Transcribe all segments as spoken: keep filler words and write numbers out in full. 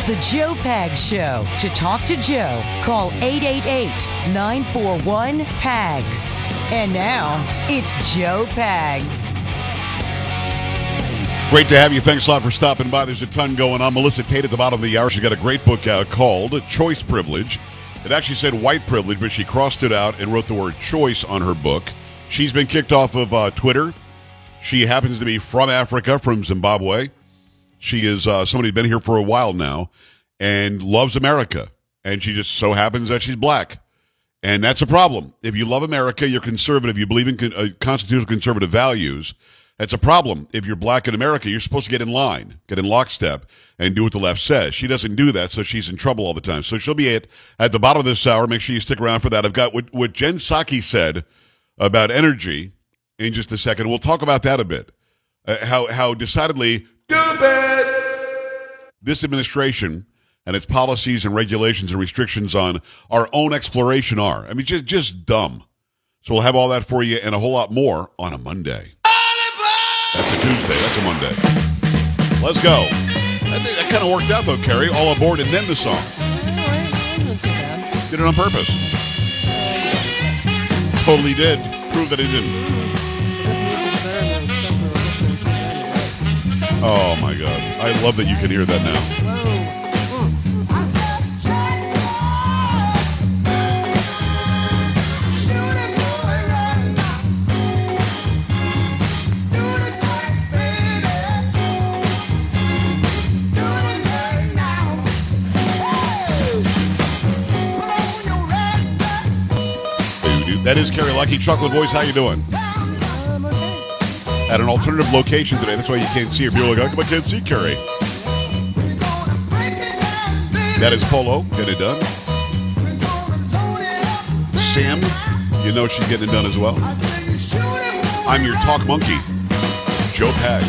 The Joe Pags Show. To talk to Joe, call eight eight eight, nine four one, P A G S. And now, it's Joe Pags. Great to have you. Thanks a lot for stopping by. There's a ton going on. Melissa Tate at the bottom of the hour. She got a great book out called Choice Privilege. It actually said white privilege, but she crossed it out and wrote the word choice on her book. She's been kicked off of uh, Twitter. She happens to be from Africa, from Zimbabwe. She is uh, somebody who's been here for a while now and loves America. And she just so happens that she's black. And that's a problem. If you love America, you're conservative, you believe in con- uh, constitutional conservative values, that's a problem. If you're black in America, you're supposed to get in line, get in lockstep, and do what the left says. She doesn't do that, so she's in trouble all the time. So she'll be at, at the bottom of this hour. Make sure you stick around for that. I've got what, what Jen Psaki said about energy in just a second. We'll talk about that a bit. Uh, how, how decidedly stupid this administration and its policies and regulations and restrictions on our own exploration are. I mean, just, just dumb. So we'll have all that for you and a whole lot more on a Monday. That's a Tuesday. That's a Monday. Let's go. That, that kind of worked out, though, Carrie. All aboard and then the song. Did it on purpose. Totally did. Prove that it didn't. Oh, my God. I love that you can hear that now. That is Carrie Lucky, Chocolate Voice. How you doing? Um, okay. At an alternative location today. That's why you can't see her. People are like, how come I can't see Carrie? That is Polo. Get it done. Sam, you know she's getting it done as well. I'm your talk monkey, Joe Pags.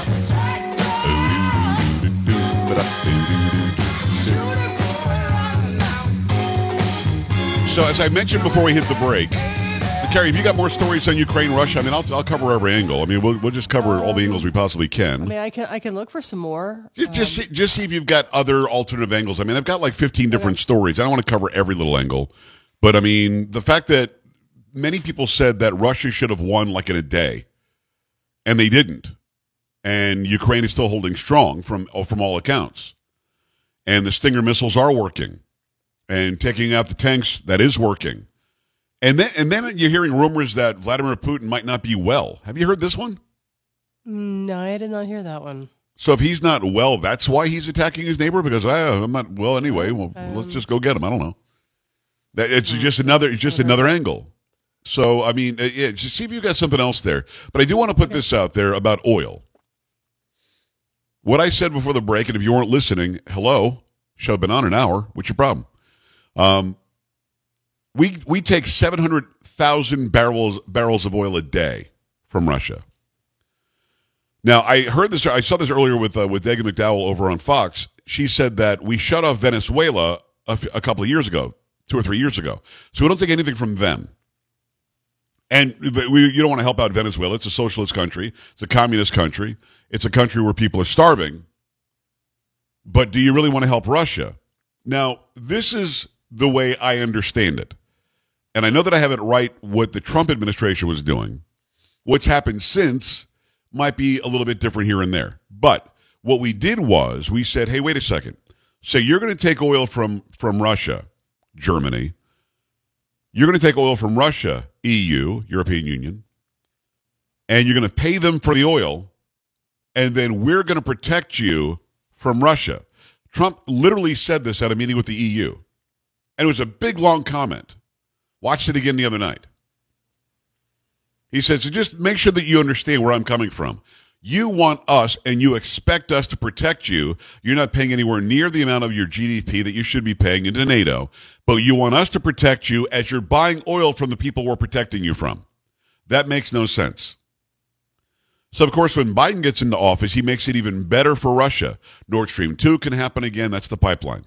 So as I mentioned before we hit the break, Carrie, have you got more stories on Ukraine, Russia? I mean, I'll, I'll cover every angle. I mean, we'll we'll just cover all the angles we possibly can. I mean, I can I can look for some more. Just um, just see, just see if you've got other alternative angles. I mean, I've got like fifteen different stories. I don't want to cover every little angle, but I mean, the fact that many people said that Russia should have won like in a day, and they didn't, and Ukraine is still holding strong from from all accounts, and the Stinger missiles are working. And taking out the tanks, that is working. And then and then you're hearing rumors that Vladimir Putin might not be well. Have you heard this one? No, I did not hear that one. So if he's not well, that's why he's attacking his neighbor? Because oh, I'm not well anyway. Well, um, let's just go get him. I don't know. That It's just another it's just another angle. So, I mean, yeah, just see if you've got something else there. But I do want to put this out there about oil. What I said before the break, and if you weren't listening, hello, show have been on an hour. What's your problem? Um, we we take seven hundred thousand barrels barrels of oil a day from Russia. Now, I heard this. I saw this earlier with uh, with Dagan McDowell over on Fox. She said that we shut off Venezuela a, f- a couple of years ago, two or three years ago. So we don't take anything from them. And we, you don't want to help out Venezuela. It's a socialist country. It's a communist country. It's a country where people are starving. But do you really want to help Russia? Now, this is the way I understand it. And I know that I have it right what the Trump administration was doing. What's happened since might be a little bit different here and there. But what we did was we said, hey, wait a second. So you're going to take oil from, from Russia, Germany. You're going to take oil from Russia, E U, European Union. And you're going to pay them for the oil. And then we're going to protect you from Russia. Trump literally said this at a meeting with the E U. And it was a big, long comment. Watched it again the other night. He said, so just make sure that you understand where I'm coming from. You want us and you expect us to protect you. You're not paying anywhere near the amount of your G D P that you should be paying into NATO. But you want us to protect you as you're buying oil from the people we're protecting you from. That makes no sense. So, of course, when Biden gets into office, he makes it even better for Russia. Nord Stream two can happen again. That's the pipeline.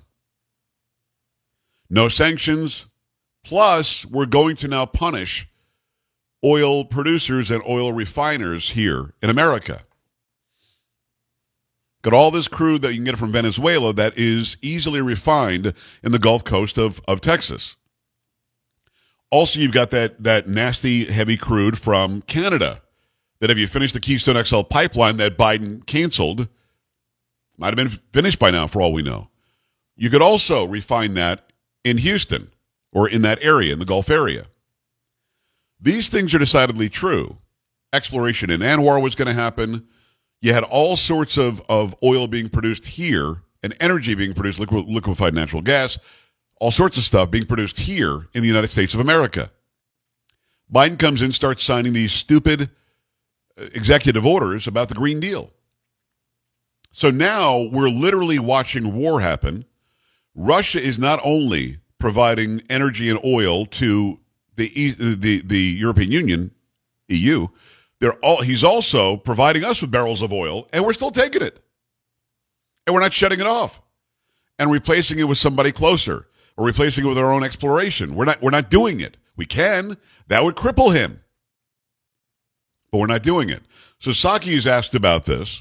No sanctions. Plus, we're going to now punish oil producers and oil refiners here in America. Got all this crude that you can get from Venezuela that is easily refined in the Gulf Coast of, of Texas. Also, you've got that, that nasty, heavy crude from Canada that if you finish the Keystone X L pipeline that Biden canceled, might have been finished by now for all we know. You could also refine that in Houston or in that area, in the Gulf area. These things are decidedly true. Exploration in Anwar was going to happen. You had all sorts of, of oil being produced here and energy being produced, liquid, liquefied natural gas, all sorts of stuff being produced here in the United States of America. Biden comes in, starts signing these stupid executive orders about the Green Deal. So now we're literally watching war happen. Russia is not only providing energy and oil to the the, the European Union, E U, they're all, he's also providing us with barrels of oil, and we're still taking it. And we're not shutting it off and replacing it with somebody closer or replacing it with our own exploration. We're not, we're not doing it. We can. That would cripple him. But we're not doing it. So Psaki is asked about this.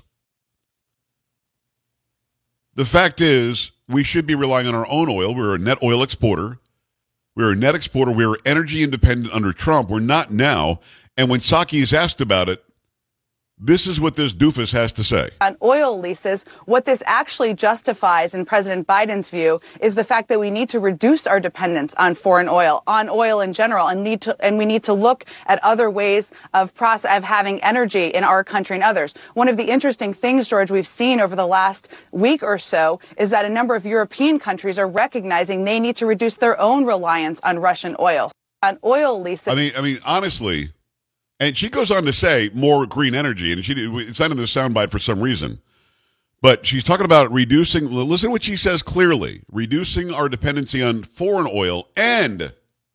The fact is, we should be relying on our own oil. We're a net oil exporter. We're a net exporter. We were energy independent under Trump. We're not now. And when Psaki is asked about it, this is what this doofus has to say. On oil leases, what this actually justifies, in President Biden's view, is the fact that we need to reduce our dependence on foreign oil, on oil in general, and need to, and we need to look at other ways of process, of having energy in our country and others. One of the interesting things, George, we've seen over the last week or so is that a number of European countries are recognizing they need to reduce their own reliance on Russian oil. On oil leases. I mean, I mean, honestly. And she goes on to say more green energy, and she it's not in the soundbite for some reason. But she's talking about reducing, listen to what she says clearly, reducing our dependency on foreign oil and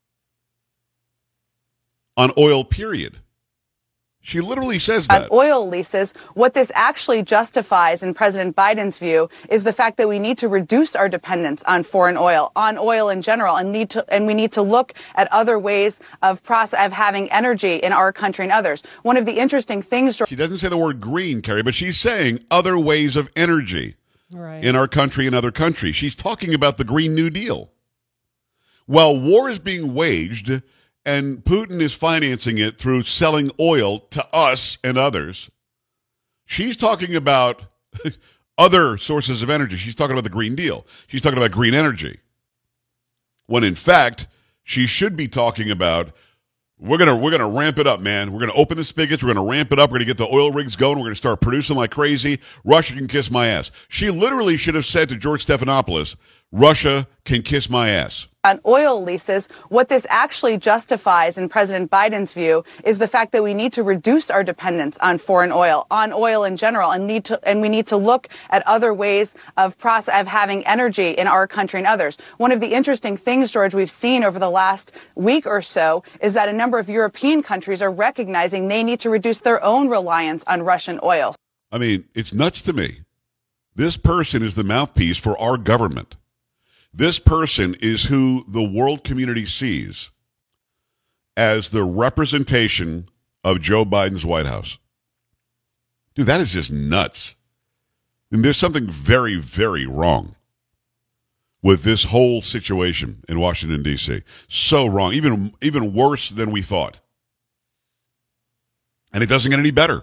on oil, period. She literally says that. On oil leases, what this actually justifies, in President Biden's view, is the fact that we need to reduce our dependence on foreign oil, on oil in general, and need to, and we need to look at other ways of process, of having energy in our country and others. One of the interesting things. She doesn't say the word green, Carrie, but she's saying other ways of energy right. in our country and other countries. She's talking about the Green New Deal. While war is being waged, and Putin is financing it through selling oil to us and others, she's talking about other sources of energy. She's talking about the Green Deal. She's talking about green energy. When in fact, she should be talking about, we're gonna we're gonna ramp it up, man. We're gonna open the spigots, we're gonna ramp it up, we're gonna get the oil rigs going, we're gonna start producing like crazy. Russia can kiss my ass. She literally should have said to George Stephanopoulos, Russia can kiss my ass. On oil leases, what this actually justifies, in President Biden's view, is the fact that we need to reduce our dependence on foreign oil, on oil in general, and need to, and we need to look at other ways of process, of having energy in our country and others. One of the interesting things, George, we've seen over the last week or so is that a number of European countries are recognizing they need to reduce their own reliance on Russian oil. I mean, it's nuts to me. This person is the mouthpiece for our government. This person is who the world community sees as the representation of Joe Biden's White House. Dude, that is just nuts. And there's something very, very wrong with this whole situation in Washington, D C. So wrong, even, even worse than we thought. And it doesn't get any better.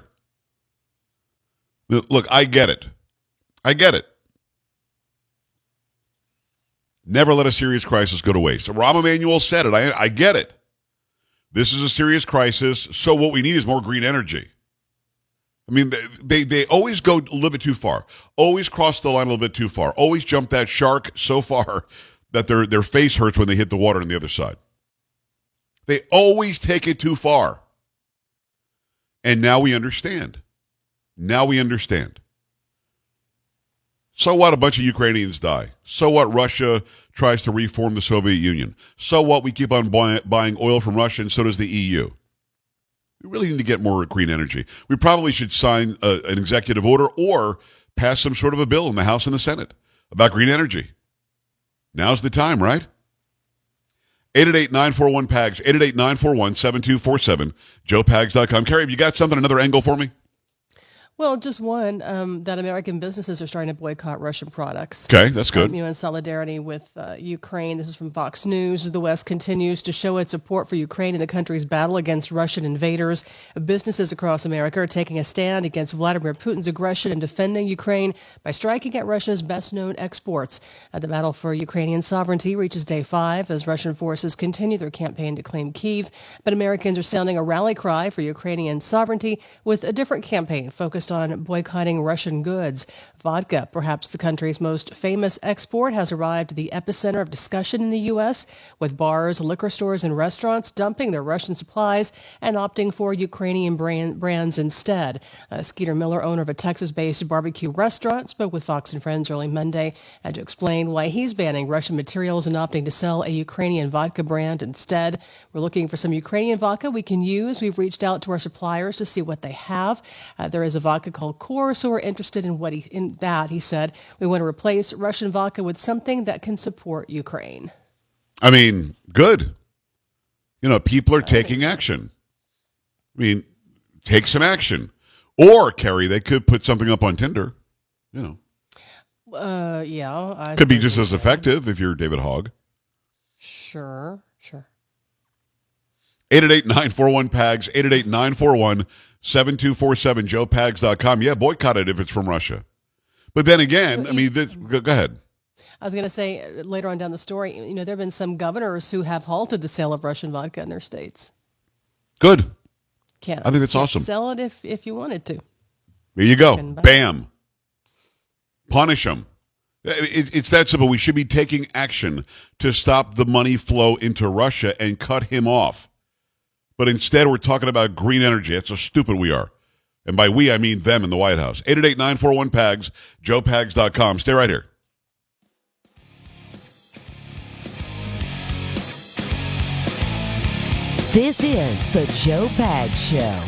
Look, I get it. I get it. Never let a serious crisis go to waste. Rahm Emanuel said it. I, I get it. This is a serious crisis, so what we need is more green energy. I mean, they, they, they always go a little bit too far, always cross the line a little bit too far, always jump that shark so far that their, their face hurts when they hit the water on the other side. They always take it too far. And now we understand. Now we understand. So what? A bunch of Ukrainians die. So what? Russia tries to reform the Soviet Union. So what? We keep on buy- buying oil from Russia, and so does the E U. We really need to get more green energy. We probably should sign a, an executive order or pass some sort of a bill in the House and the Senate about green energy. Now's the time, right? eight eight eight, nine four one, P A G S, eight eight eight, nine four one, seven two four seven, joe pags dot com. Carrie, have you got something, another angle for me? Well, just one, um, that American businesses are starting to boycott Russian products. Okay, that's good. Um, you know, in solidarity with uh, Ukraine. This is from Fox News. The West continues to show its support for Ukraine in the country's battle against Russian invaders. Businesses across America are taking a stand against Vladimir Putin's aggression and defending Ukraine by striking at Russia's best-known exports. Uh, the battle for Ukrainian sovereignty reaches day five as Russian forces continue their campaign to claim Kyiv. But Americans are sounding a rally cry for Ukrainian sovereignty with a different campaign focused on boycotting Russian goods. Vodka, perhaps the country's most famous export, has arrived at the epicenter of discussion in the U S, with bars, liquor stores, and restaurants dumping their Russian supplies and opting for Ukrainian brand, brands instead. Uh, Skeeter Miller, owner of a Texas-based barbecue restaurant, spoke with Fox and Friends early Monday and to explain why he's banning Russian materials and opting to sell a Ukrainian vodka brand instead. We're looking for some Ukrainian vodka we can use. We've reached out to our suppliers to see what they have. Uh, there is a vodka called Core, so we're interested in what he in that. He said we want to replace Russian vodka with something that can support Ukraine. I mean, good. You know, people are taking action. I mean, take some action. Or, Carrie, they could put something up on Tinder. You know, Uh, yeah. I could be think just we as can. effective if you're David Hogg. Sure, sure. eight eight eight, nine four one, P A G S, eight eight eight, nine four one, seven two four seven, joe pags dot com. Yeah, boycott it if it's from Russia. But then again, I mean, this, go, go ahead. I was going to say uh, later on down the story, you know, there have been some governors who have halted the sale of Russian vodka in their states. Good. Can't, I think that's can't awesome. Sell it if, if you wanted to. There you go. Can buy. Bam. Punish them. It, it's that simple. We should be taking action to stop the money flow into Russia and cut him off. But instead, we're talking about green energy. That's how stupid we are. And by we, I mean them in the White House. eight eight eight, nine four one, P A G S, joe pags dot com. Stay right here. This is the Joe Pags Show.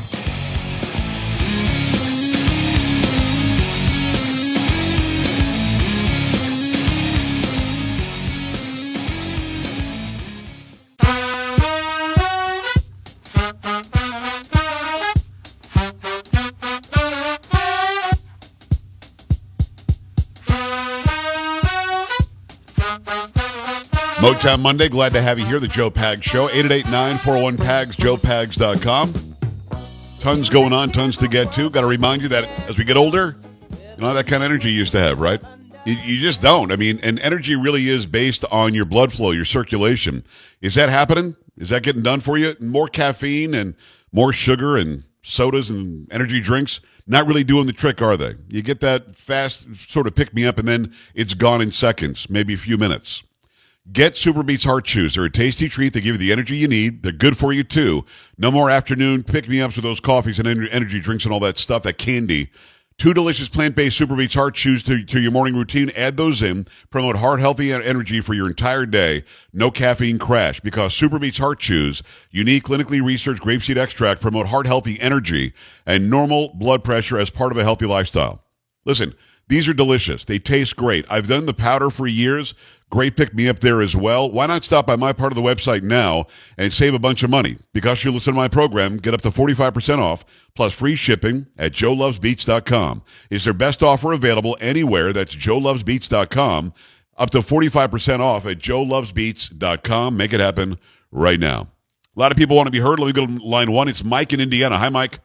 Motown Monday, glad to have you here, the Joe Pags Show, eight eight eight, nine four one, P A G S, joe pags dot com. Tons going on, tons to get to. Got to remind you that as we get older, you don't have that kind of energy you used to have, right? You, you just don't. I mean, and energy really is based on your blood flow, your circulation. Is that happening? Is that getting done for you? More caffeine and more sugar and sodas and energy drinks, not really doing the trick, are they? You get that fast sort of pick-me-up, and then it's gone in seconds, maybe a few minutes. Get Super Beets Heart Chews. They're a tasty treat. They give you the energy you need. They're good for you, too. No more afternoon pick-me-ups with those coffees and energy drinks and all that stuff, that candy. Two delicious plant-based Super Beets Heart Chews to, to your morning routine. Add those in. Promote heart-healthy energy for your entire day. No caffeine crash, because Super Beets Heart Chews, unique clinically researched grapeseed extract, promote heart-healthy energy and normal blood pressure as part of a healthy lifestyle. Listen, these are delicious. They taste great. I've done the powder for years. Great pick-me-up there as well. Why not stop by my part of the website now and save a bunch of money? Because you listen to my program, get up to forty-five percent off plus free shipping at joe loves beets dot com. It's their best offer available anywhere. That's joe loves beets dot com. Up to forty-five percent off at joe loves beets dot com. Make it happen right now. A lot of people want to be heard. Let me go to line one. It's Mike in Indiana. Hi, Mike.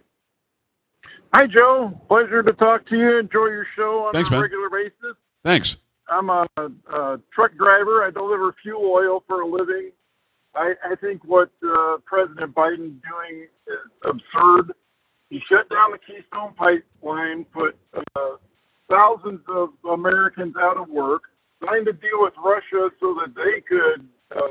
Hi, Joe. Pleasure to talk to you. Enjoy your show on Thanks, a man. regular basis. Thanks. I'm a, a truck driver. I deliver fuel oil for a living. I, I think what uh, President Biden's doing is absurd. He shut down the Keystone Pipeline, put uh, thousands of Americans out of work, signed a deal with Russia so that they could uh,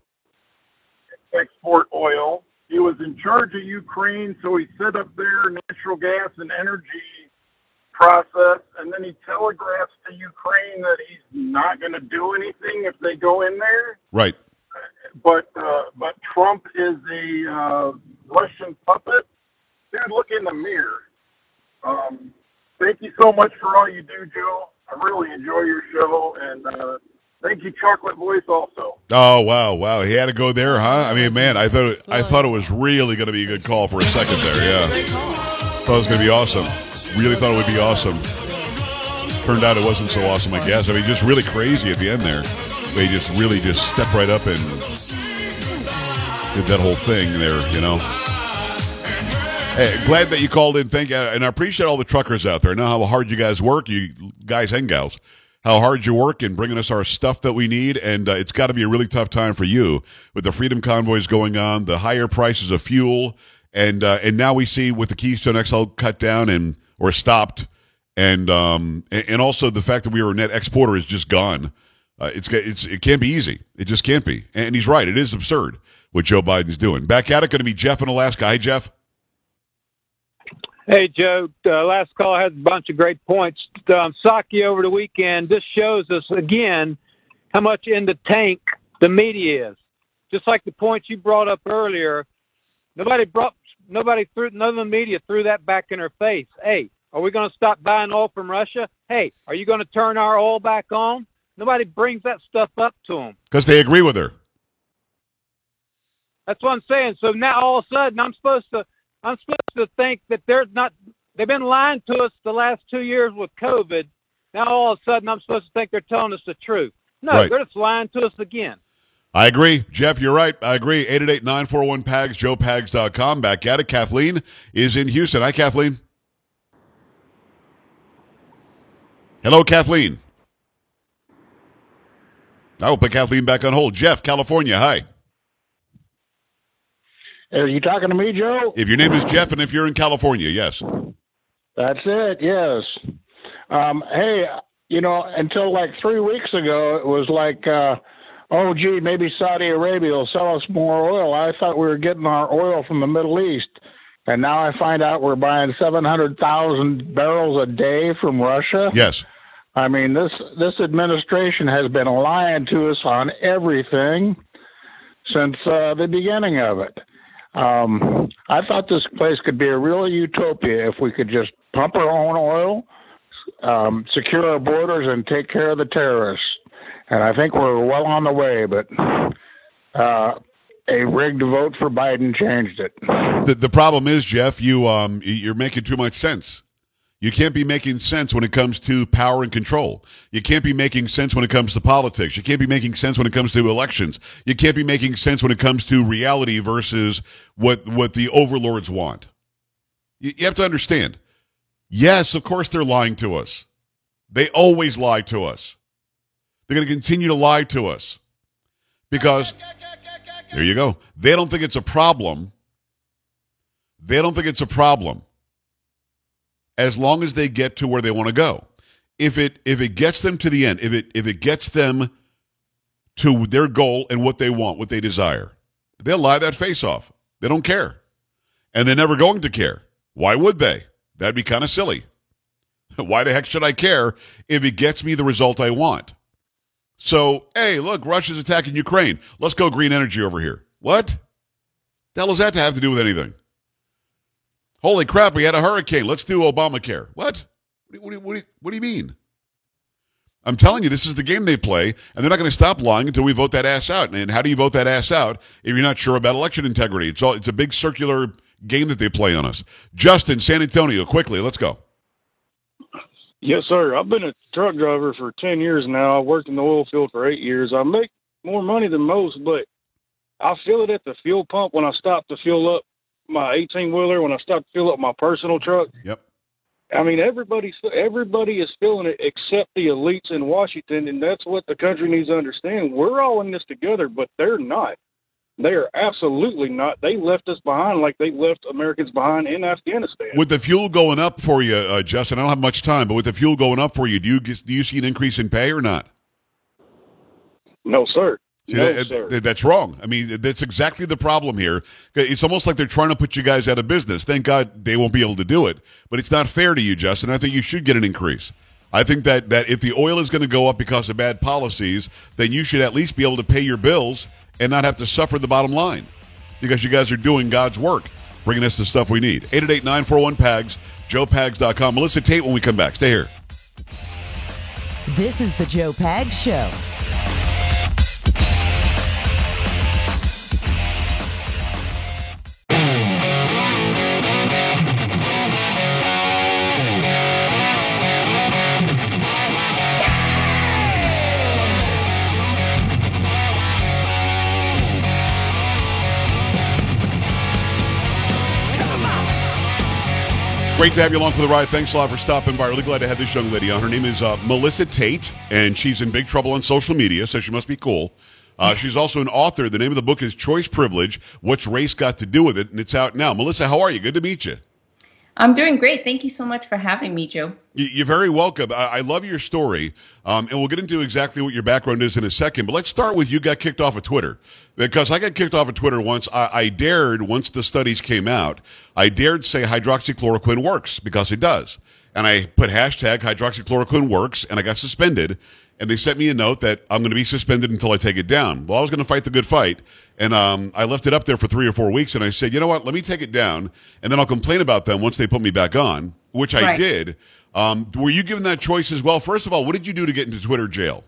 export oil. He was in charge of Ukraine, so he set up their natural gas and energy process, and then he telegraphs to Ukraine that he's not going to do anything if they go in there. Right. But uh, but Trump is a uh, Russian puppet. Dude, look in the mirror. Um, thank you so much for all you do, Joe. I really enjoy your show, and uh, thank you, Chocolate Voice, also. Oh, wow, wow. He had to go there, huh? I mean, man, I thought it, I thought it was really going to be a good call for a second there, yeah. Thought it was going to be awesome. really thought it would be awesome. Turned out it wasn't so awesome, I guess. I mean, just really crazy at the end there. They just really just stepped right up and did that whole thing there, you know. Hey, glad that you called in. Thank you. And I appreciate all the truckers out there. I know how hard you guys work, you guys and gals, how hard you work in bringing us our stuff that we need. And uh, it's got to be a really tough time for you with the Freedom Convoys going on, the higher prices of fuel. And uh, and now we see with the Keystone X L cut down and or stopped. And um, and also the fact that we were a net exporter is just gone. Uh, it's it's it can't be easy. It just can't be. And he's right. It is absurd what Joe Biden's doing. Back at it, going to be Jeff in Alaska. Hi, Jeff. Hey, Joe. Uh, last call has a bunch of great points. Um, Psaki over the weekend. This shows us again how much in the tank the media is. Just like the points you brought up earlier, nobody brought nobody threw none of the media threw that back in her face. Hey, are we going to stop buying oil from Russia? Hey, are you going to turn our oil back on? Nobody brings that stuff up to them because they agree with her. That's what I'm saying. So now all of a sudden, I'm supposed to. I'm supposed to think that they're not, they've been lying to us the last two years with COVID. Now all of a sudden I'm supposed to think they're telling us the truth. No, right. They're just lying to us again. I agree. Jeff, you're right. I agree. eight eight eight, nine four one, P A G S, joe pags dot com. Back at it. Kathleen is in Houston. Hi, Kathleen. Hello, Kathleen. I will put Kathleen back on hold. Jeff, California. Hi. Are you talking to me, Joe? If your name is Jeff and if you're in California, yes. That's it, yes. Um, hey, you know, until like three weeks ago, it was like, uh, oh, gee, maybe Saudi Arabia will sell us more oil. I thought we were getting our oil from the Middle East. And now I find out we're buying seven hundred thousand barrels a day from Russia. Yes. I mean, this, this administration has been lying to us on everything since uh, the beginning of it. Um, I thought this place could be a real utopia if we could just pump our own oil, um, secure our borders, and take care of the terrorists. And I think we're well on the way, but uh, a rigged vote for Biden changed it. The, the problem is, Jeff, you, um, you're making too much sense. You can't be making sense when it comes to power and control. You can't be making sense when it comes to politics. You can't be making sense when it comes to elections. You can't be making sense when it comes to reality versus what what the overlords want. You, you have to understand. Yes, of course they're lying to us. They always lie to us. They're going to continue to lie to us because, there you go. They don't think it's a problem. They don't think it's a problem. As long as they get to where they want to go. If it if it gets them to the end, if it if it gets them to their goal and what they want, what they desire, they'll lie that face off. They don't care. And they're never going to care. Why would they? That'd be kind of silly. Why the heck should I care if it gets me the result I want? So, hey, look, Russia's attacking Ukraine. Let's go green energy over here. What? The hell does that have to do with anything? Holy crap, we had a hurricane. Let's do Obamacare. What? What do, you, what, do you, what do you mean? I'm telling you, this is the game they play, and they're not going to stop lying until we vote that ass out. And how do you vote that ass out if you're not sure about election integrity? It's all it's a big circular game that they play on us. Justin, San Antonio, quickly, let's go. Yes, sir. I've been a truck driver for ten years now. I worked in the oil field for eight years. I make more money than most, but I feel it at the fuel pump when I stop to fill up my eighteen-wheeler, when I stop to fill up my personal truck. Yep. I mean, everybody's, everybody is feeling it except the elites in Washington, and that's what the country needs to understand. We're all in this together, but they're not. They are absolutely not. They left us behind like they left Americans behind in Afghanistan. With the fuel going up for you, uh, Justin, I don't have much time, but with the fuel going up for you, do you do you see an increase in pay or not? No, sir. See, no, that, sir. that, that's wrong. I mean, that's exactly the problem here. It's almost like they're trying to put you guys out of business. Thank God they won't be able to do it. But it's not fair to you, Justin. I think you should get an increase. I think that, that if the oil is going to go up because of bad policies, then you should at least be able to pay your bills and not have to suffer the bottom line because you guys are doing God's work, bringing us the stuff we need. eight eight eight, nine four one, P A G S, joe pags dot com. Melissa Tate when we come back. Stay here. This is the Joe Pags Show. Great to have you along for the ride. Thanks a lot for stopping by. Really glad to have this young lady on. Her name is uh, Melissa Tate, and she's in big trouble on social media, so she must be cool. Uh, she's also an author. The name of the book is Choice Privilege, What's Race Got to Do with It, and it's out now. Melissa, how are you? Good to meet you. I'm doing great. Thank you so much for having me, Joe. You're very welcome. I, I love your story, um, and we'll get into exactly what your background is in a second. But let's start with you got kicked off of Twitter. Because I got kicked off of Twitter once. I, I dared, once the studies came out, I dared say hydroxychloroquine works, because it does. And I put hashtag hydroxychloroquine works, and I got suspended. And they sent me a note that I'm going to be suspended until I take it down. Well, I was going to fight the good fight. And um, I left it up there for three or four weeks, and I said, you know what, let me take it down, and then I'll complain about them once they put me back on, which I Right. did. Um, were you given that choice as well? First of all, what did you do to get into Twitter jail?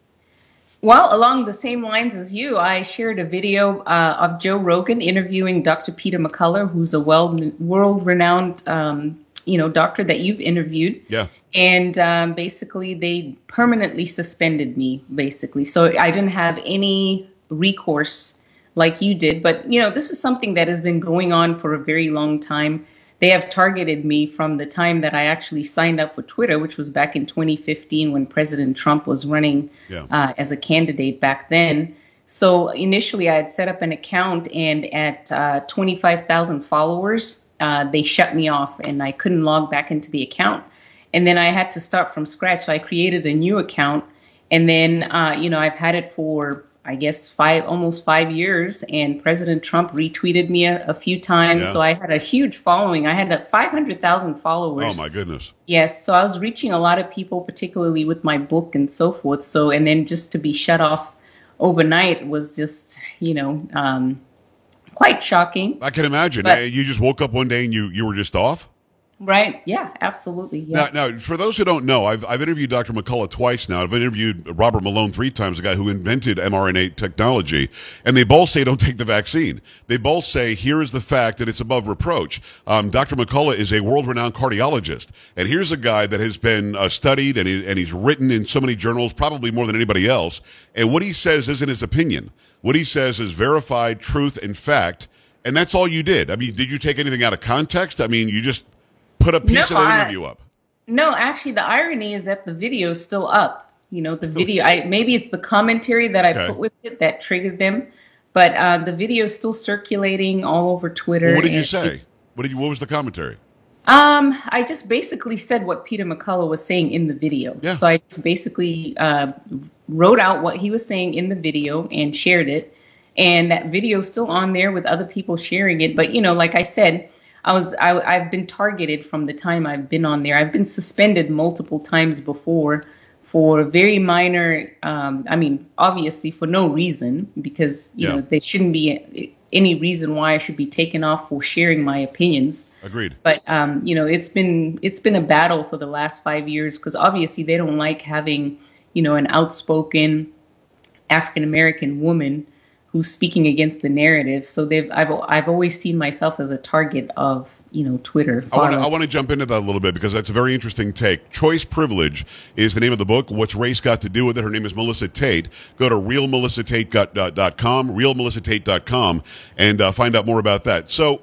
Well, along the same lines as you, I shared a video uh, of Joe Rogan interviewing Doctor Peter McCullough, who's a well, world-renowned um, you know, doctor that you've interviewed. Yeah. And um, basically, they permanently suspended me, basically. So I didn't have any recourse like you did. But, you know, this is something that has been going on for a very long time. They have targeted me from the time that I actually signed up for Twitter, which was back in twenty fifteen when President Trump was running Yeah. uh, as a candidate back then. So initially, I had set up an account, and at uh, twenty-five thousand followers, uh, they shut me off, and I couldn't log back into the account. And then I had to start from scratch. So I created a new account, and then, uh, you know, I've had it for, I guess, five, almost five years. And President Trump retweeted me a, a few times. Yeah. So I had a huge following. I had uh, five hundred thousand followers. Oh, my goodness. Yes. So I was reaching a lot of people, particularly with my book and so forth. So, and then just to be shut off overnight was just, you know, um, quite shocking. I can imagine. But- Uh, you just woke up one day and you, you were just off? Right. Yeah, absolutely. Yeah. Now, now, for those who don't know, I've, I've interviewed Doctor McCullough twice now. I've interviewed Robert Malone three times, the guy who invented mRNA technology. And they both say don't take the vaccine. They both say here is the fact that it's above reproach. Um, Doctor McCullough is a world-renowned cardiologist. And here's a guy that has been uh, studied and, he, and he's written in so many journals, probably more than anybody else. And what he says isn't his opinion. What he says is verified truth and fact. And that's all you did. I mean, did you take anything out of context? I mean, you just put a piece No, of that I- interview up. No, actually, the irony is that the video is still up. You know, the video, I maybe it's the commentary that I Okay. put with it that triggered them, but uh, the video is still circulating all over Twitter. Well, what did you and say? it- What did you? What was the commentary? Um, I just basically said what Peter McCullough was saying in the video. Yeah. So I just basically uh, wrote out what he was saying in the video and shared it. And that video is still on there with other people sharing it. But, you know, like I said, I was I, I've been targeted from the time I've been on there. I've been suspended multiple times before for very minor. Um, I mean, obviously for no reason, because you Yeah. know there shouldn't be any reason why I should be taken off for sharing my opinions. Agreed. But um, you know, it's been it's been a battle for the last five years because obviously they don't like having you know an outspoken African American woman who's speaking against the narrative. So they've I've I've always seen myself as a target of you know Twitter. I want to I following. want to jump into that a little bit because that's a very interesting take. Choice Privilege is the name of the book. What's race got to do with it? Her name is Melissa Tate. Go to real melissa tate dot com, real melissa tate dot com, and uh, find out more about that. So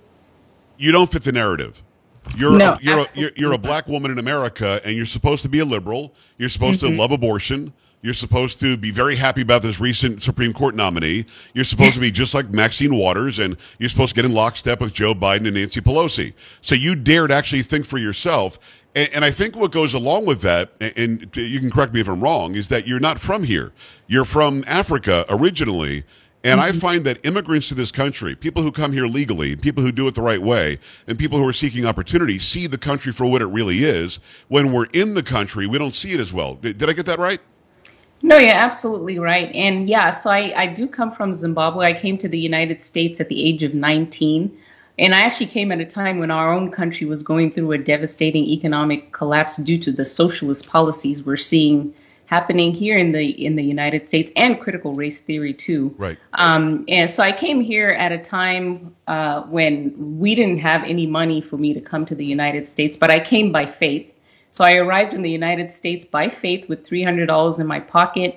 you don't fit the narrative. You're No, a, you're, a, absolutely you're you're a not. black woman in America, and you're supposed to be a liberal. You're supposed Mm-hmm. to love abortion. You're supposed to be very happy about this recent Supreme Court nominee. You're supposed to be just like Maxine Waters, and you're supposed to get in lockstep with Joe Biden and Nancy Pelosi. So you dared actually think for yourself. And, and I think what goes along with that, and, and you can correct me if I'm wrong, is that you're not from here. You're from Africa originally. And I find that immigrants to this country, people who come here legally, people who do it the right way, and people who are seeking opportunity see the country for what it really is. When we're in the country, we don't see it as well. Did, did I get that right? No, you're absolutely right. And yeah, so I, I do come from Zimbabwe. I came to the United States at the age of nineteen. And I actually came at a time when our own country was going through a devastating economic collapse due to the socialist policies we're seeing happening here in the in the United States and critical race theory, too. Right. Um, and so I came here at a time uh, when we didn't have any money for me to come to the United States, but I came by faith. So I arrived in the United States by faith with three hundred dollars in my pocket.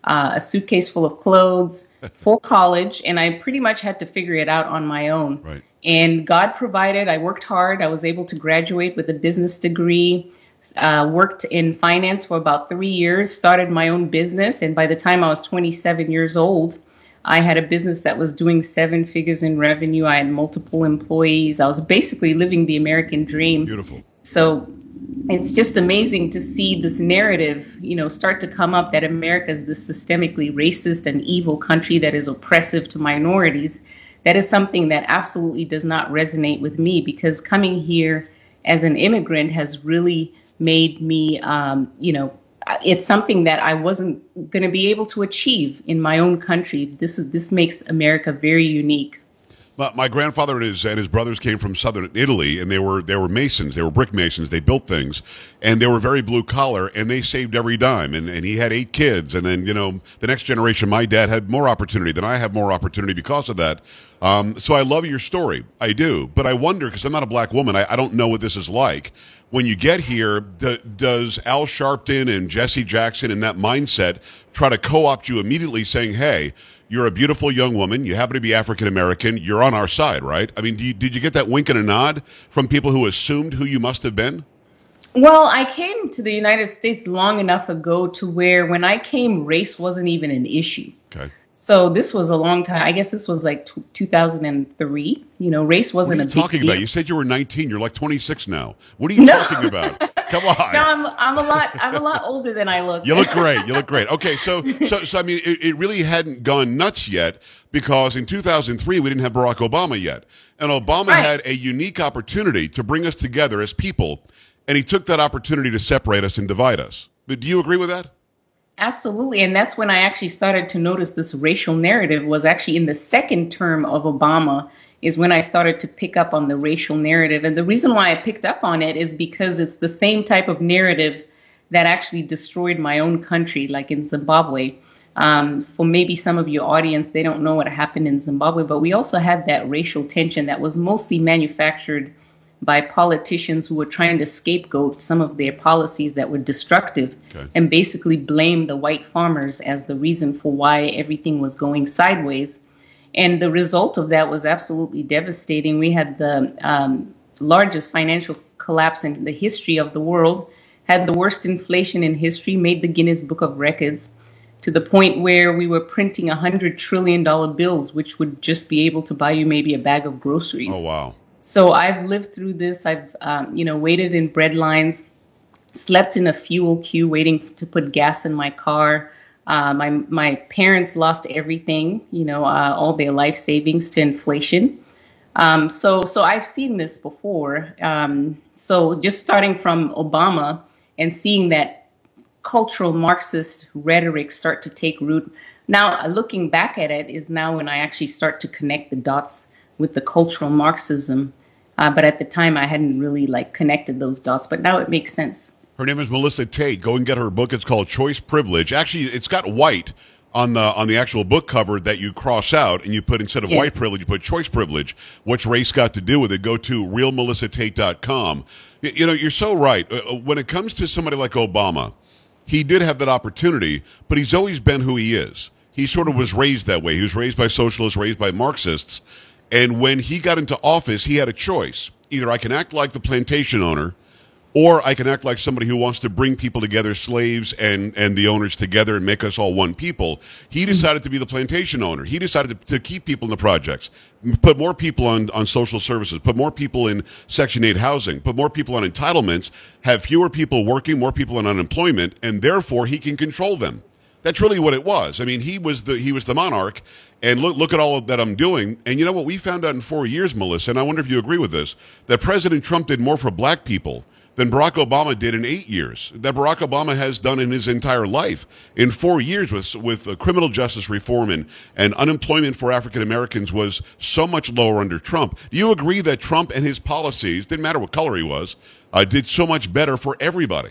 uh, a suitcase full of clothes for college, and I pretty much had to figure it out on my own. Right. And God provided. I worked hard. I was able to graduate with a business degree, uh, worked in finance for about three years, started my own business. And by the time I was twenty-seven years old, I had a business that was doing seven figures in revenue. I had multiple employees. I was basically living the American dream. Beautiful. So it's just amazing to see this narrative, you know, start to come up that America is this systemically racist and evil country that is oppressive to minorities. That is something that absolutely does not resonate with me, because coming here as an immigrant has really made me, um, you know, it's something that I wasn't going to be able to achieve in my own country. This is this makes America very unique. My, my grandfather and his and his brothers came from southern Italy, and they were they were masons. They were brick masons. They built things, and they were very blue collar, and they saved every dime. And, and he had eight kids, and then you know the next generation. My dad had more opportunity than I have more opportunity because of that. Um, so I love your story, I do. But I wonder, because I'm not a black woman, I, I don't know what this is like. When you get here, d- does Al Sharpton and Jesse Jackson in that mindset try to co-opt you immediately, saying, "Hey, you're a beautiful young woman. You happen to be African American. You're on our side, right?" I mean, do you, did you get that wink and a nod from people who assumed who you must have been? Well, I came to the United States long enough ago to where when I came, race wasn't even an issue. Okay. So this was a long time. I guess this was like t- two thousand three. You know, race wasn't what are you a big talking deal. about? You said you were nineteen. You're like twenty-six now. What are you No. talking about? Come on. No, I'm I'm a lot I'm a lot older than I look. You look great. You look great. Okay, so so so I mean, it, it really hadn't gone nuts yet, because in two thousand three we didn't have Barack Obama yet, and Obama Right. had a unique opportunity to bring us together as people, and he took that opportunity to separate us and divide us. But do you agree with that? Absolutely. And that's when I actually started to notice this racial narrative was actually in the second term of Obama, is when I started to pick up on the racial narrative. And the reason why I picked up on it is because it's the same type of narrative that actually destroyed my own country, like in Zimbabwe. Um, for maybe some of your audience, they don't know what happened in Zimbabwe, but we also had that racial tension that was mostly manufactured by politicians who were trying to scapegoat some of their policies that were destructive, okay, and basically blame the white farmers as the reason for why everything was going sideways. And the result of that was absolutely devastating. We had the um, largest financial collapse in the history of the world, had the worst inflation in history, made the Guinness Book of Records, to the point where we were printing one hundred trillion dollars bills, which would just be able to buy you maybe a bag of groceries. Oh, wow. So I've lived through this. I've, um, you know, waited in bread lines, slept in a fuel queue waiting to put gas in my car. Uh, my my parents lost everything, you know, uh, all their life savings to inflation. Um, so so I've seen this before. Um, so just starting from Obama and seeing that cultural Marxist rhetoric start to take root. Now, looking back at it is now when I actually start to connect the dots with the cultural Marxism. Uh, but at the time, I hadn't really like connected those dots. But now it makes sense. Her name is Melissa Tate. Go and get her book. It's called Choice Privilege. Actually, it's got white on the on the actual book cover that you cross out, and you put, instead of Yes. white privilege, you put choice privilege. What's race got to do with it? Go to real melissa tate dot com. You, you know, you're so right. Uh, When it comes to somebody like Obama, he did have that opportunity, but he's always been who he is. He sort of was raised that way. He was raised by socialists, raised by Marxists. And when he got into office, he had a choice. Either I can act like the plantation owner, or I can act like somebody who wants to bring people together, slaves and, and the owners together, and make us all one people. He decided to be the plantation owner. He decided to, to keep people in the projects, put more people on, on social services, put more people in Section eight housing, put more people on entitlements, have fewer people working, more people on unemployment, and therefore he can control them. That's really what it was. I mean, he was the he was the monarch, and look look at all that I'm doing. And you know what? We found out in four years, Melissa, and I wonder if you agree with this, that President Trump did more for black people than Barack Obama did in eight years, that Barack Obama has done in his entire life. In four years with with uh, criminal justice reform and, and unemployment for African Americans was so much lower under Trump. Do you agree that Trump and his policies, didn't matter what color he was, uh, did so much better for everybody?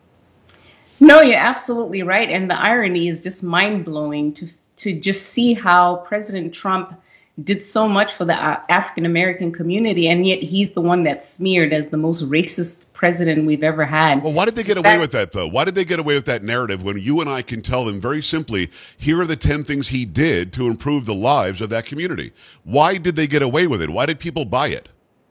No, you're absolutely right. And the irony is just mind-blowing to to just see how President Trump did so much for the uh, African American community, and yet he's the one that's smeared as the most racist president we've ever had. Well, why did they get away with that, though? Why did they get away with that narrative when you and I can tell them very simply, here are the ten things he did to improve the lives of that community? Why did they get away with it? Why did people buy it?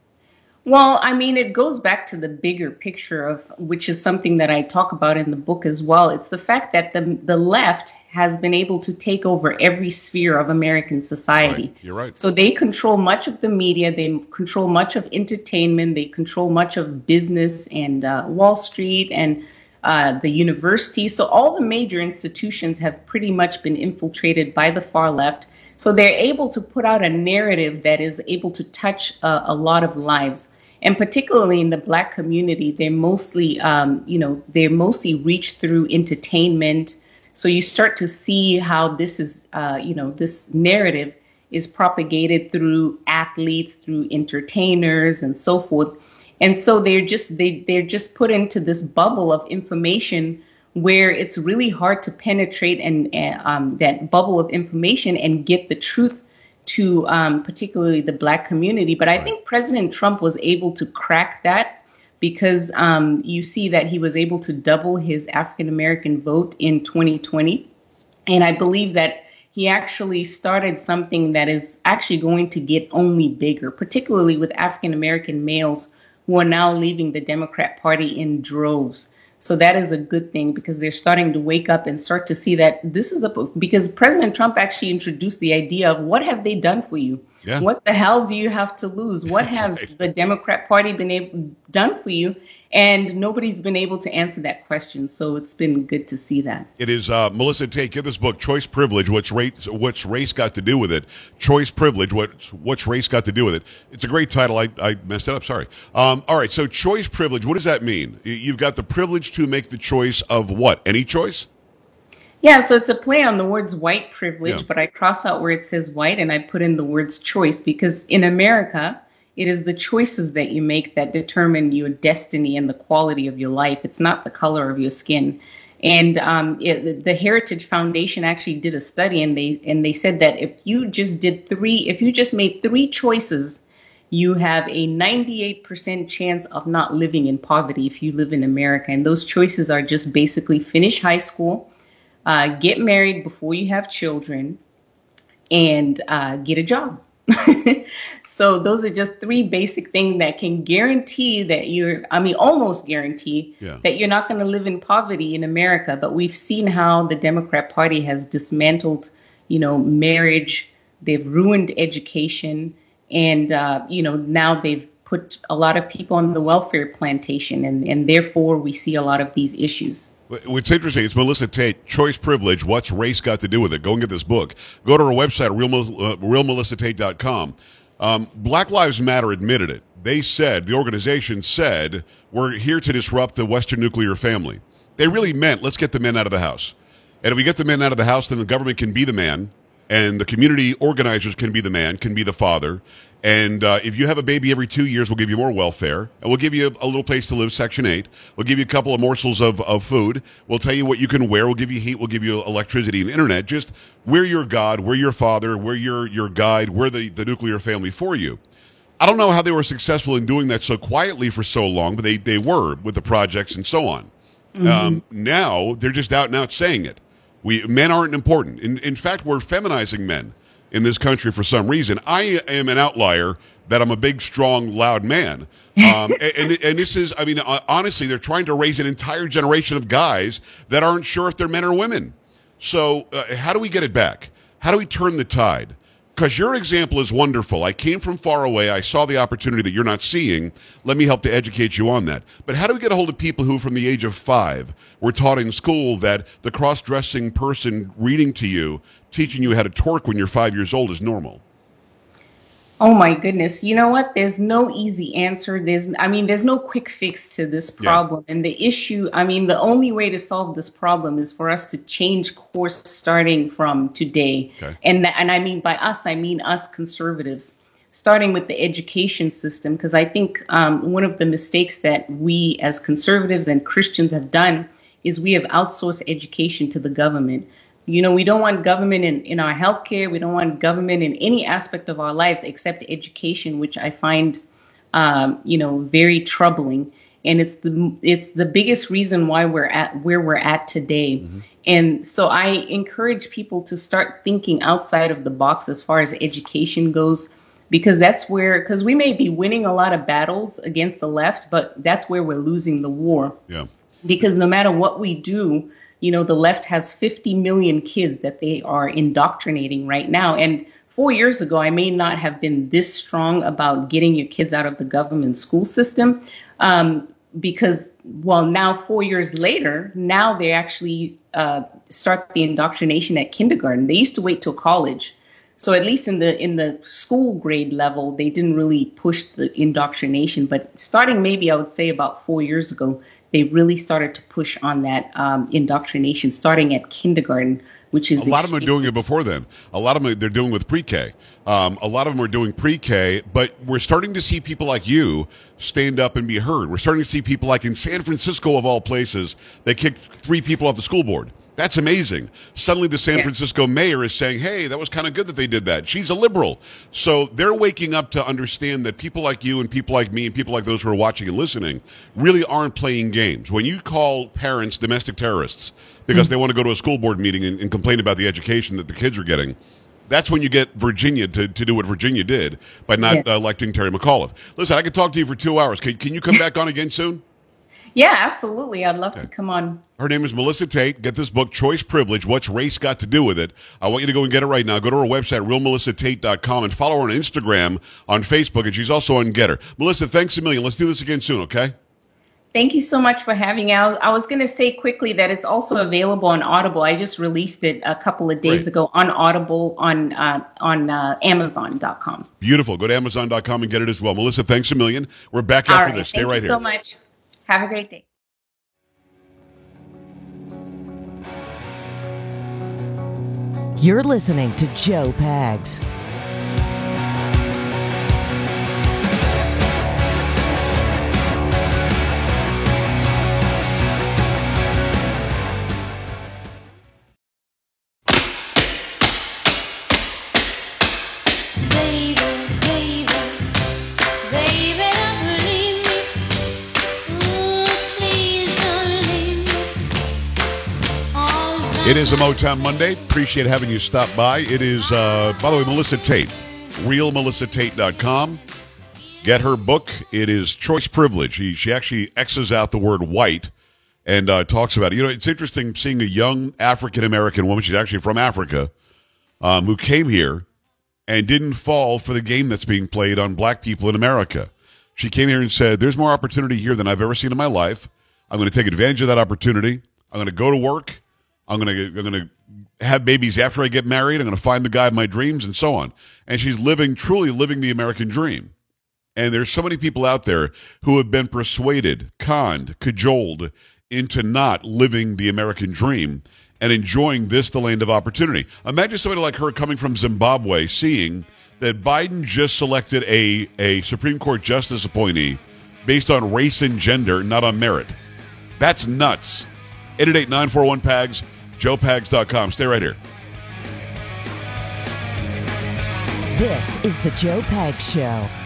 Well, I mean, it goes back to the bigger picture of, which is something that I talk about in the book as well. It's the fact that the the left has been able to take over every sphere of American society. Right. You're right. So they control much of the media, they control much of entertainment, they control much of business and uh, Wall Street and uh, the university. So all the major institutions have pretty much been infiltrated by the far left. So they're able to put out a narrative that is able to touch uh, a lot of lives. And particularly in the Black community, they're mostly, um, you know, they're mostly reached through entertainment. So you start to see how this is, uh, you know, this narrative is propagated through athletes, through entertainers, and so forth. And so they're just they they're just put into this bubble of information where it's really hard to penetrate and uh, um, that bubble of information and get the truth to um, particularly the Black community. But I think President Trump was able to crack that because um, you see that he was able to double his African-American vote in twenty twenty. And I believe that he actually started something that is actually going to get only bigger, particularly with African-American males who are now leaving the Democrat Party in droves. So that is a good thing because they're starting to wake up and start to see that this is a, because President Trump actually introduced the idea of what have they done for you? Yeah. What the hell do you have to lose? What has right. the Democrat Party been able done for you? And nobody's been able to answer that question. So it's been good to see that. It is uh, Melissa Tate. Give this book, Choice Privilege, What's Race, What's Race Got to Do with It? Choice Privilege, What's, What's Race Got to Do with It? It's a great title. I, I messed it up. Sorry. Um, all right. So choice privilege, what does that mean? You've got the privilege to make the choice of what? Any choice? Yeah, so it's a play on the words white privilege, Yeah. but I cross out where it says white and I put in the words choice because in America, it is the choices that you make that determine your destiny and the quality of your life. It's not the color of your skin. And um, it, the Heritage Foundation actually did a study, and they and they said that if you just did three, if you just made three choices, you have a ninety-eight percent chance of not living in poverty if you live in America. And those choices are just basically finish high school, uh, get married before you have children, and uh, get a job. So those are just three basic things that can guarantee that you're, I mean, almost guarantee yeah. that you're not going to live in poverty in America. But we've seen how the Democrat Party has dismantled, you know, marriage. They've ruined education. And, uh, you know, now they've put a lot of people on the welfare plantation. And, and therefore, we see a lot of these issues. What's interesting, it's Melissa Tate, Choice Privilege, What's Race Got to Do with It? Go and get this book. Go to our website, real, uh, real melissa tate dot com. Um, Black Lives Matter admitted it. They said, the organization said, we're here to disrupt the Western nuclear family. They really meant, let's get the men out of the house. And if we get the men out of the house, then the government can be the man, and the community organizers can be the man, can be the father. And uh, if you have a baby every two years, we'll give you more welfare. And we'll give you a, a little place to live, Section eight. We'll give you a couple of morsels of, of food. We'll tell you what you can wear. We'll give you heat. We'll give you electricity and internet. Just we're your God. We're your father. We're your, your guide. We're the, the nuclear family for you. I don't know how they were successful in doing that so quietly for so long, but they, they were with the projects and so on. Mm-hmm. Um, now they're just out and out saying it. We men aren't important. In, in fact, we're feminizing men in this country for some reason. I am an outlier that I'm a big, strong, loud man. Um, and, and, and this is, I mean, honestly, they're trying to raise an entire generation of guys that aren't sure if they're men or women. So uh, how do we get it back? How do we turn the tide? Because your example is wonderful. I came from far away. I saw the opportunity that you're not seeing. Let me help to educate you on that. But how do we get a hold of people who, from the age of five, were taught in school that the cross-dressing person reading to you, teaching you how to twerk when you're five years old is normal? Oh, my goodness. You know what? There's no easy answer. There's, I mean, there's no quick fix to this problem. Yeah. And the issue, I mean, the only way to solve this problem is for us to change course starting from today. Okay. And, and I mean, by us, I mean us conservatives, starting with the education system, because I think um, one of the mistakes that we as conservatives and Christians have done is we have outsourced education to the government. You know, we don't want government in, in our healthcare. We don't want government in any aspect of our lives except education, which I find, um, you know, very troubling. And it's the it's the biggest reason why we're at where we're at today. Mm-hmm. And so I encourage people to start thinking outside of the box as far as education goes, because that's where, because we may be winning a lot of battles against the left, but that's where we're losing the war. Yeah. Because no matter what we do, you know, the left has fifty million kids that they are indoctrinating right now. And four years ago, I may not have been this strong about getting your kids out of the government school system. Um, because, well, now four years later, now they actually uh, start the indoctrination at kindergarten. They used to wait till college. So at least in the in the school grade level, they didn't really push the indoctrination. But starting maybe, I would say, about four years ago, they really started to push on that um, indoctrination, starting at kindergarten, which is a lot of them are doing it before then. A lot of them they're doing with pre-K. Um, a lot of them are doing pre-K, but we're starting to see people like you stand up and be heard. We're starting to see people like in San Francisco, of all places, they kicked three people off the school board. That's amazing. Suddenly the San yeah. Francisco mayor is saying, hey, that was kind of good that they did that. She's a liberal. So they're waking up to understand that people like you and people like me and people like those who are watching and listening really aren't playing games. When you call parents domestic terrorists because mm-hmm. they want to go to a school board meeting and, and complain about the education that the kids are getting, that's when you get Virginia to, to do what Virginia did by not yeah. uh, electing Terry McAuliffe. Listen, I could talk to you for two hours. Can, can you come back on again soon? Yeah, absolutely. I'd love okay. to come on. Her name is Melissa Tate. Get this book, Choice Privilege, What's Race Got to Do with It? I want you to go and get it right now. Go to her website, real melissa tate dot com, and follow her on Instagram, on Facebook, and she's also on Getter. Melissa, thanks a million. Let's do this again soon, okay? Thank you so much for having me. I, I was going to say quickly that it's also available on Audible. I just released it a couple of days right. ago on Audible on uh, on uh, amazon dot com. Beautiful. Go to amazon dot com and get it as well. Melissa, thanks a million. We're back after right. this. Stay Thank right you here. Thank you so much. Have a great day. You're listening to Joe Pags. It is a Motown Monday. Appreciate having you stop by. It is, uh, by the way, Melissa Tate, real melissa tate dot com. Get her book. It is Choice Privilege. She, she actually X's out the word white and uh, talks about it. You know, it's interesting seeing a young African-American woman, she's actually from Africa, um, who came here and didn't fall for the game that's being played on black people in America. She came here and said, there's more opportunity here than I've ever seen in my life. I'm going to take advantage of that opportunity. I'm going to go to work. I'm going to I'm going to have babies after I get married. I'm going to find the guy of my dreams and so on. And she's living, truly living the American dream. And there's so many people out there who have been persuaded, conned, cajoled into not living the American dream and enjoying this, the land of opportunity. Imagine somebody like her coming from Zimbabwe, seeing that Biden just selected a, a Supreme Court justice appointee based on race and gender, not on merit. That's nuts. eight eight eight, nine four one, P A G S, joe pags dot com. Stay right here. This is the Joe Pags Show.